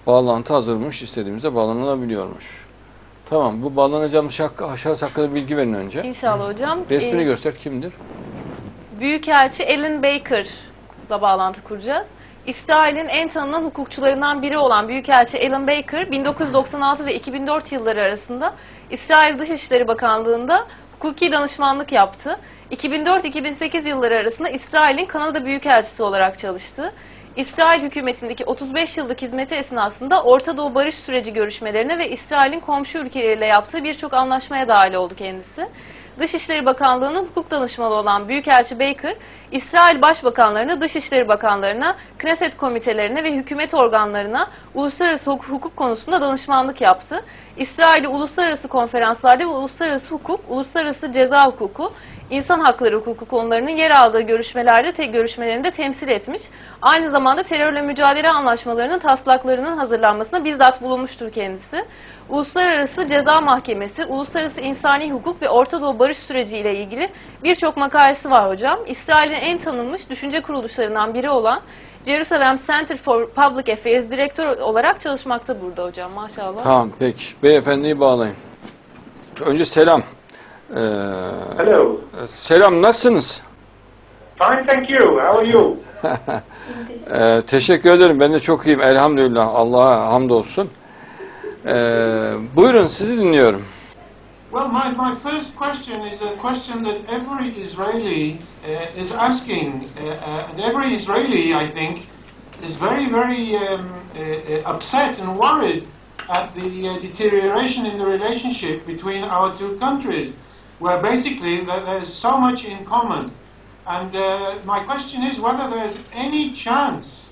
Bağlantı hazırmış, istediğimizde bağlanılabiliyormuş. Tamam, bu bağlanacağımız şahıs hakkında bilgi verin önce. İnşallah hocam. Resmini göster, kimdir? Büyükelçi Alan Baker'la bağlantı kuracağız. İsrail'in en tanınan hukukçularından biri olan Büyükelçi Alan Baker, 1996 ve 2004 yılları arasında İsrail Dışişleri Bakanlığı'nda hukuki danışmanlık yaptı. 2004-2008 yılları arasında İsrail'in Kanada Büyükelçisi olarak çalıştı. İsrail hükümetindeki 35 yıllık hizmeti esnasında Orta Doğu barış süreci görüşmelerine ve İsrail'in komşu ülkeleriyle yaptığı birçok anlaşmaya dahil oldu kendisi. Dışişleri Bakanlığı'nın hukuk danışmanı olan Büyükelçi Baker, İsrail Başbakanlarına, Dışişleri Bakanlarına, Knesset komitelerine ve hükümet organlarına uluslararası hukuk konusunda danışmanlık yaptı. İsrail'i uluslararası konferanslarda ve uluslararası hukuk, uluslararası ceza hukuku, İnsan hakları hukuku konularının yer aldığı görüşmelerinde temsil etmiş. Aynı zamanda terörle mücadele anlaşmalarının taslaklarının hazırlanmasına bizzat bulunmuştur kendisi. Uluslararası Ceza Mahkemesi, Uluslararası İnsani Hukuk ve Orta Doğu Barış Süreci ile ilgili birçok makalesi var hocam. İsrail'in en tanınmış düşünce kuruluşlarından biri olan Jerusalem Center for Public Affairs direktör olarak çalışmakta burada hocam, maşallah. Tamam, peki. Beyefendiyi bağlayın. Önce selam. Hello. Selam, nasılsınız? Fine, thank you. How are you? Teşekkür ederim. Ben de çok iyiyim. Elhamdülillah. Allah'a hamdolsun. Buyurun, sizi dinliyorum. Well, my first question is a question that every Israeli is asking, and every Israeli, I think, is very upset and worried at the deterioration in the relationship between our two countries, where basically there's so much in common. And my question is whether there's any chance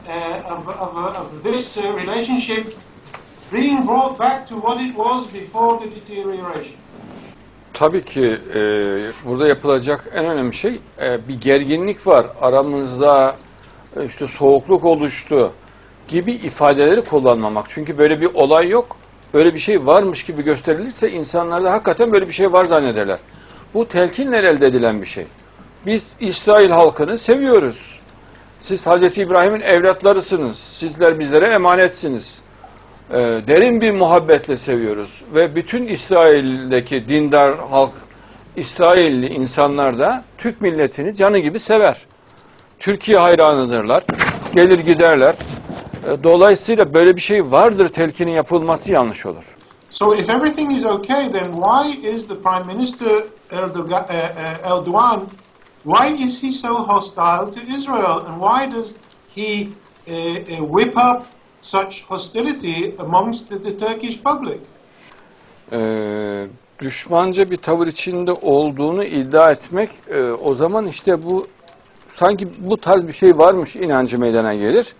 of this relationship being brought back to what it was before the deterioration. Tabii ki burada yapılacak en önemli şey bir gerginlik var. Aramızda işte soğukluk oluştu gibi ifadeleri kullanmamak. Çünkü böyle bir olay yok. Böyle bir şey varmış gibi gösterilirse insanlar da hakikaten böyle bir şey var zannederler. Bu telkinle elde edilen bir şey. Biz İsrail halkını seviyoruz. Siz Hazreti İbrahim'in evlatlarısınız. Sizler bizlere emanetsiniz. Derin bir muhabbetle seviyoruz. Ve bütün İsrail'deki dindar halk, İsrailli insanlar da Türk milletini canı gibi sever. Türkiye hayranıdırlar. Gelir giderler. Dolayısıyla böyle bir şey vardır telkinin yapılması yanlış olur. So if everything is okay, then why is the Prime Minister Erdogan, why is he so hostile to Israel, and why does he whip up such hostility amongst the Turkish public? Düşmanca bir tavır içinde olduğunu iddia etmek, o zaman işte bu sanki bu tarz bir şey varmış inancı meydana gelir.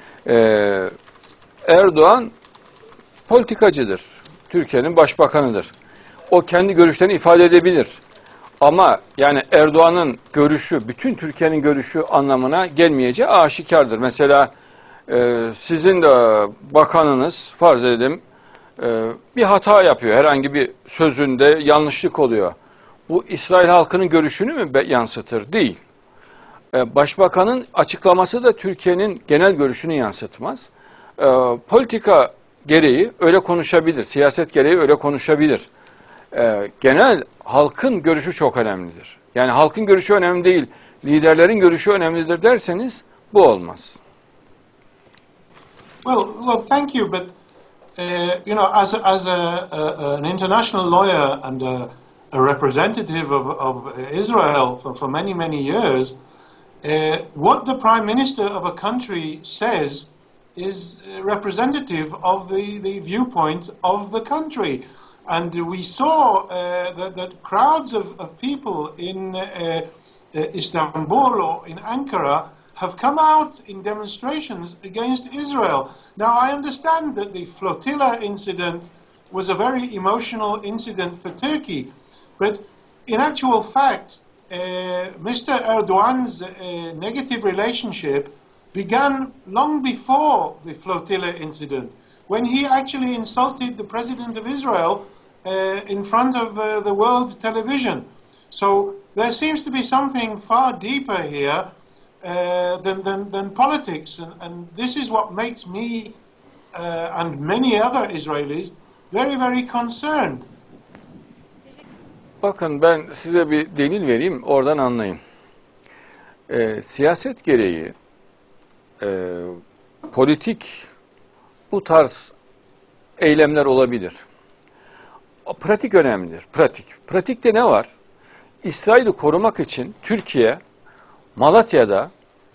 Erdoğan politikacıdır. Türkiye'nin başbakanıdır. O kendi görüşlerini ifade edebilir. Ama yani Erdoğan'ın görüşü, bütün Türkiye'nin görüşü anlamına gelmeyeceği aşikardır. Mesela sizin de bakanınız, farz edelim, bir hata yapıyor. Herhangi bir sözünde yanlışlık oluyor. Bu İsrail halkının görüşünü mü yansıtır? Değil. Başbakanın açıklaması da Türkiye'nin genel görüşünü yansıtmaz. Politika gereği öyle konuşabilir, siyaset gereği öyle konuşabilir. Genel halkın görüşü çok önemlidir. Yani halkın görüşü önemli değil, liderlerin görüşü önemlidir derseniz bu olmaz. Well, thank you, but you know, as an international lawyer and a representative of Israel for many years, what the Prime Minister of a country says is representative of the viewpoint of the country. And we saw that crowds of people in Istanbul or in Ankara have come out in demonstrations against Israel. Now, I understand that the flotilla incident was a very emotional incident for Turkey, but in actual fact, Mr. Erdogan's negative relationship began long before the flotilla incident, when he actually insulted the President of Israel in front of the world television. So there seems to be something far deeper here than politics, and this is what makes me and many other Israelis very, very concerned. Bakın ben size bir delil vereyim, oradan anlayın. Siyaset gereği, politik bu tarz eylemler olabilir. Pratik önemlidir, pratik. Pratikte ne var? İsrail'i korumak için Türkiye, Malatya'da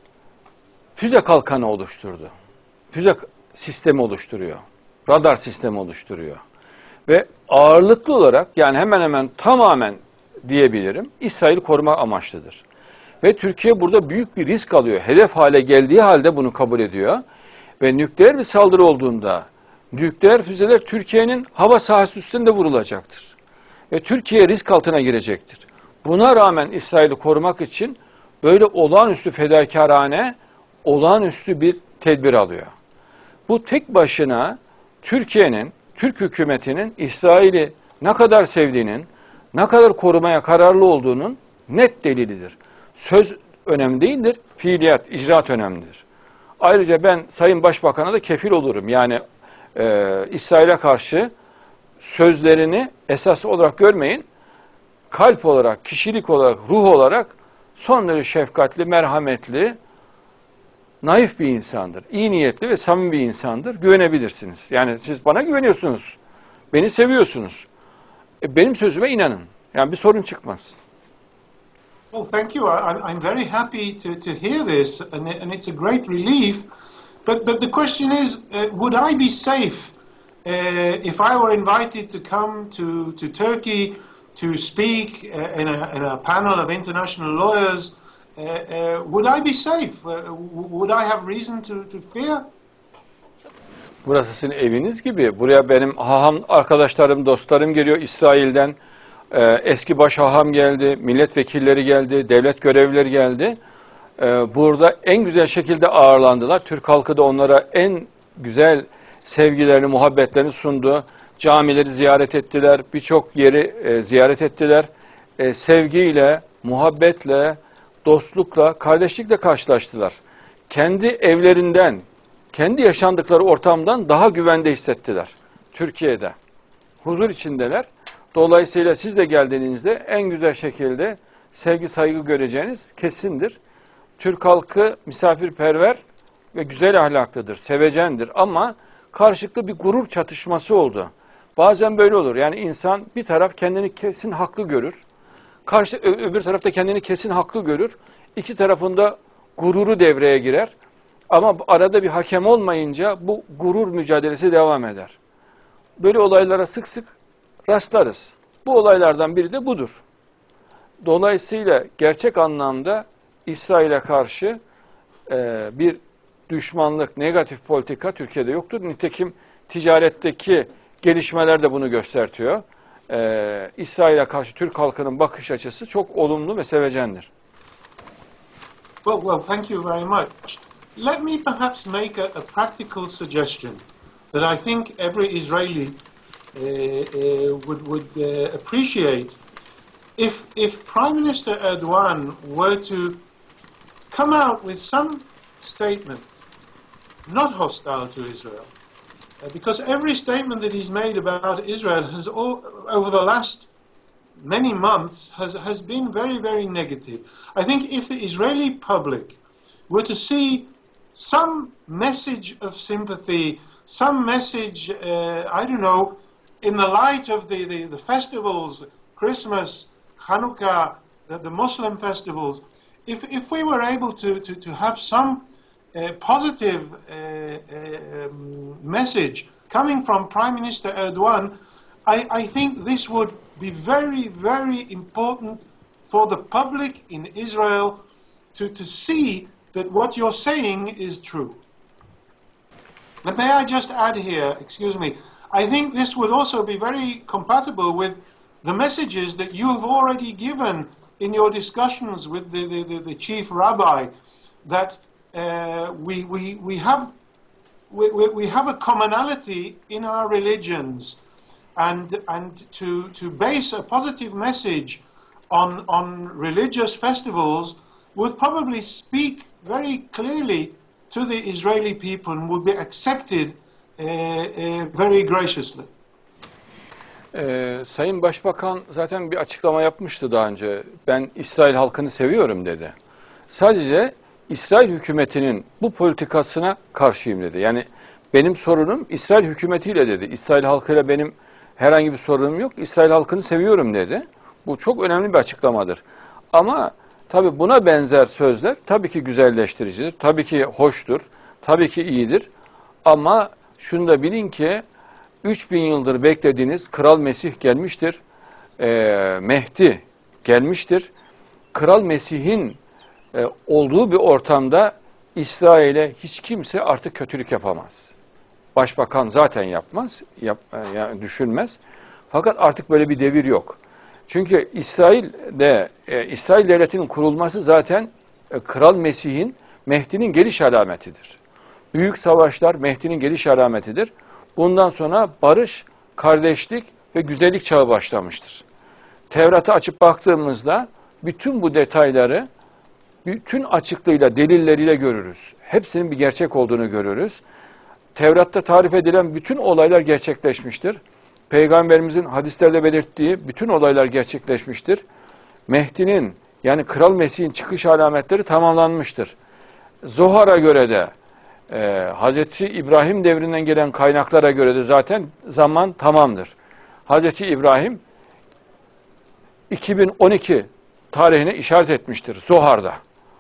füze kalkanı oluşturdu. Füze sistemi oluşturuyor. Radar sistemi oluşturuyor. Ve ağırlıklı olarak, yani hemen hemen tamamen diyebilirim, İsrail'i koruma amaçlıdır. Ve Türkiye burada büyük bir risk alıyor. Hedef hale geldiği halde bunu kabul ediyor. Ve nükleer bir saldırı olduğunda nükleer füzeler Türkiye'nin hava sahası üstünde vurulacaktır. Ve Türkiye risk altına girecektir. Buna rağmen İsrail'i korumak için böyle olağanüstü fedakarane, olağanüstü bir tedbir alıyor. Bu tek başına Türkiye'nin, Türk hükümetinin İsrail'i ne kadar sevdiğinin, ne kadar korumaya kararlı olduğunun net delilidir. Söz önemli değildir, fiiliyat, icraat önemlidir. Ayrıca ben Sayın Başbakan'a da kefil olurum. Yani İsrail'e karşı sözlerini esas olarak görmeyin, kalp olarak, kişilik olarak, ruh olarak son derece şefkatli, merhametli, naif bir insandır. İyi niyetli ve samimi bir insandır. Güvenebilirsiniz. Yani siz bana güveniyorsunuz. Beni seviyorsunuz. Benim sözüme inanın. Yani bir sorun çıkmaz. Well, thank you. I'm very happy to hear this, and it's a great relief. But the question is, would I be safe if I were invited to come to Turkey to speak in a panel of international lawyers? Would I be safe? Would I have reason to fear? Burası sizin eviniz gibi. Buraya benim haham arkadaşlarım, dostlarım geliyor İsrail'den. Eski baş haham geldi, milletvekilleri geldi, devlet görevlileri geldi. Burada en güzel şekilde ağırlandılar. Türk halkı da onlara en güzel sevgilerini, muhabbetlerini sundu. Camileri ziyaret ettiler, birçok yeri ziyaret ettiler. Sevgiyle, muhabbetle, dostlukla, kardeşlikle karşılaştılar. Kendi evlerinden, kendi yaşandıkları ortamdan daha güvende hissettiler Türkiye'de. Huzur içindeler. Dolayısıyla siz de geldiğinizde en güzel şekilde sevgi, saygı göreceğiniz kesindir. Türk halkı misafirperver ve güzel ahlaklıdır, sevecendir ama karşılıklı bir gurur çatışması oldu. Bazen böyle olur. Yani insan bir taraf kendini kesin haklı görür. Öbür tarafta kendini kesin haklı görür. İki tarafında gururu devreye girer. Ama arada bir hakem olmayınca bu gurur mücadelesi devam eder. Böyle olaylara sık sık rastlarız. Bu olaylardan biri de budur. Dolayısıyla gerçek anlamda İsrail'e karşı bir düşmanlık, negatif politika Türkiye'de yoktur. Nitekim ticaretteki gelişmeler de bunu gösteriyor. İsrail'e karşı Türk halkının bakış açısı çok olumlu ve sevecendir. Well, thank you very much. Let me perhaps make a practical suggestion that I think every Israeli would appreciate. If Prime Minister Erdogan were to come out with some statement not hostile to Israel, because every statement that he's made about Israel has over the last many months has been very, very negative. I think if the Israeli public were to see some message of sympathy, some message, I don't know, in the light of the festivals, Christmas, Hanukkah, the Muslim festivals, if we were able to have some positive message coming from Prime Minister Erdogan, I think this would be very, very important for the public in Israel to see that what you're saying is true. But may I just add here, excuse me, I think this would also be very compatible with the messages that you have already given in your discussions with the chief rabbi, that we have a commonality in our religions, and to base a positive message on religious festivals would probably speak very clearly to the Israeli people and would be accepted very graciously. Sayın Başbakan zaten bir açıklama yapmıştı daha önce. Ben İsrail halkını seviyorum dedi. Sadece İsrail hükümetinin bu politikasına karşıyım dedi. Yani benim sorunum İsrail hükümetiyle dedi. İsrail halkıyla benim herhangi bir sorunum yok. İsrail halkını seviyorum dedi. Bu çok önemli bir açıklamadır. Ama tabii buna benzer sözler tabii ki güzelleştiricidir. Tabii ki hoştur. Tabii ki iyidir. Ama şunu da bilin ki 3000 yıldır beklediğiniz Kral Mesih gelmiştir. Mehdi gelmiştir. Kral Mesih'in olduğu bir ortamda İsrail'e hiç kimse artık kötülük yapamaz. Başbakan zaten yapmaz, yani düşünmez. Fakat artık böyle bir devir yok. Çünkü İsrail devletinin kurulması zaten Kral Mesih'in, Mehdi'nin geliş alametidir. Büyük savaşlar Mehdi'nin geliş alametidir. Bundan sonra barış, kardeşlik ve güzellik çağı başlamıştır. Tevrat'ı açıp baktığımızda bütün bu detayları bütün açıklığıyla, delilleriyle görürüz. Hepsinin bir gerçek olduğunu görürüz. Tevrat'ta tarif edilen bütün olaylar gerçekleşmiştir. Peygamberimizin hadislerde belirttiği bütün olaylar gerçekleşmiştir. Mehdi'nin yani Kral Mesih'in çıkış alametleri tamamlanmıştır. Zohar'a göre de Hz. İbrahim devrinden gelen kaynaklara göre de zaten zaman tamamdır. Hz. İbrahim 2012 tarihine işaret etmiştir Zohar'da.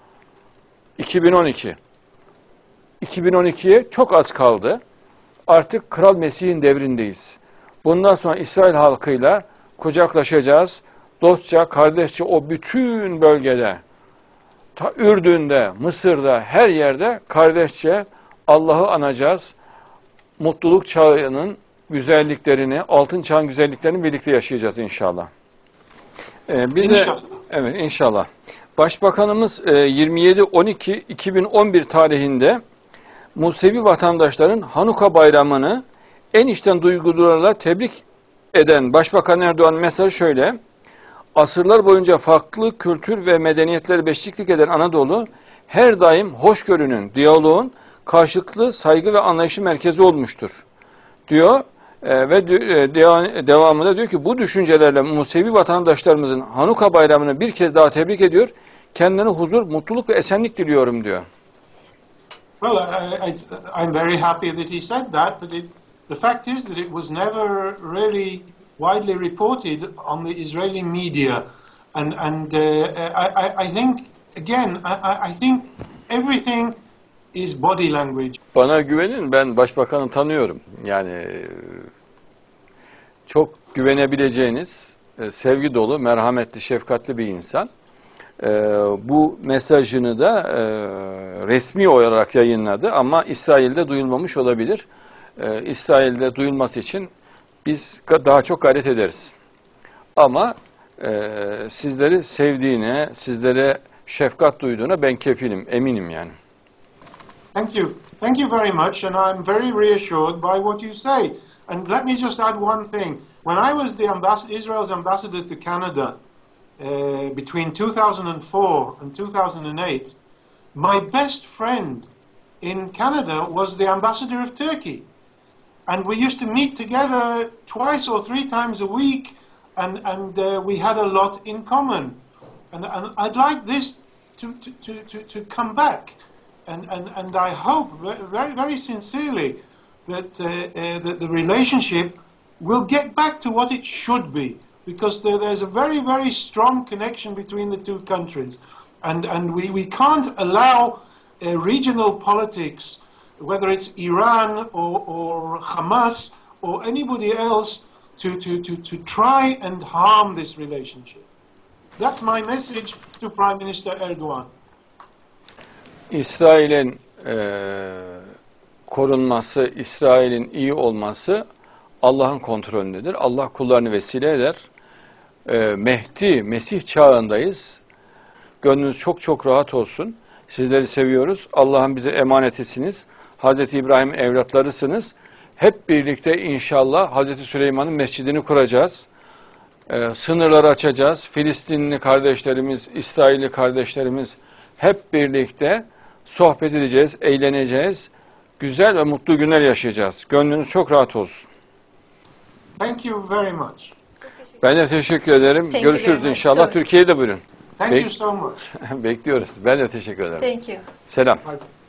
2012. 2012'ye çok az kaldı. Artık Kral Mesih'in devrindeyiz. Bundan sonra İsrail halkıyla kucaklaşacağız. Dostça, kardeşçe o bütün bölgede, Ürdün'de, Mısır'da, her yerde kardeşçe Allah'ı anacağız. Mutluluk çağının güzelliklerini, altın çağın güzelliklerini birlikte yaşayacağız inşallah. İnşallah. Evet inşallah. Başbakanımız 27-12-2011 tarihinde Musevi vatandaşların Hanuka bayramını en içten duygularla tebrik eden Başbakan Erdoğan mesajı şöyle: asırlar boyunca farklı kültür ve medeniyetleri beşiklik eden Anadolu her daim hoşgörünün, diyaloğun, karşılıklı saygı ve anlayışı merkezi olmuştur diyor. Ve devamında diyor ki bu düşüncelerle Musevi vatandaşlarımızın Hanuka bayramını bir kez daha tebrik ediyor. Kendilerine huzur, mutluluk ve esenlik diliyorum diyor. Well, I'm very happy that he said that, but the fact is that it was never really widely reported on the Israeli media, and I think again I think everything is body language. Bana güvenin, ben başbakanı tanıyorum. Yani çok güvenebileceğiniz, sevgi dolu, merhametli, şefkatli bir insan. Bu mesajını da resmi olarak yayınladı ama İsrail'de duyulmamış olabilir. İsrail'de duyulması için biz daha çok gayret ederiz. Ama sizleri sevdiğine, sizlere şefkat duyduğuna ben kefilim, eminim yani. Thank you. Thank you very much, and I'm very reassured by what you say. And let me just add one thing. When I was Israel's ambassador to Canada between 2004 and 2008, my best friend in Canada was the ambassador of Turkey. And we used to meet together twice or three times a week, and we had a lot in common. And I'd like this to come back. And I hope very, very sincerely that the relationship will get back to what it should be, because there's a very, very strong connection between the two countries. And we can't allow regional politics, whether it's Iran or Hamas or anybody else, to try and harm this relationship. That's my message to Prime Minister Erdogan. İsrail'in korunması, İsrail'in iyi olması Allah'ın kontrolündedir. Allah kullarını vesile eder. Mehdi, Mesih çağındayız. Gönlünüz çok çok rahat olsun. Sizleri seviyoruz. Allah'ın bize emanetisiniz. Hz. İbrahim'in evlatlarısınız. Hep birlikte inşallah Hz. Süleyman'ın mescidini kuracağız. Sınırları açacağız. Filistinli kardeşlerimiz, İsrailli kardeşlerimiz hep birlikte sohbet edeceğiz, eğleneceğiz. güzel ve mutlu günler yaşayacağız. Gönlünüz çok rahat olsun. Thank you very much. Ben de teşekkür ederim. Thank you Görüşürüz very much. inşallah. Tabii. Türkiye'ye de buyurun. Thank Bek- you so much. Bekliyoruz. Ben de teşekkür ederim. Thank you. Selam. Bye.